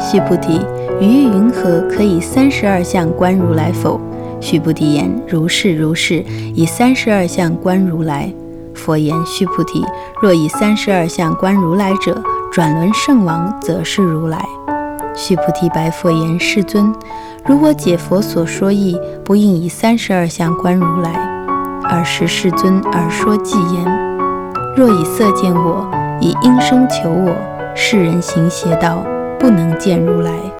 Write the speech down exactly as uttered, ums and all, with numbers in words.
须菩提，于意云何可以三十二相观如来否？须菩提言：如是如是，以三十二相观如来。佛言：须菩提，若以三十二相观如来者，转轮圣王则是如来。须菩提白佛言：世尊，如我解佛所说义，不应以三十二相观如来。尔时世尊而说偈言：若以色见我，以音声求我，世人行邪道，不能见如来。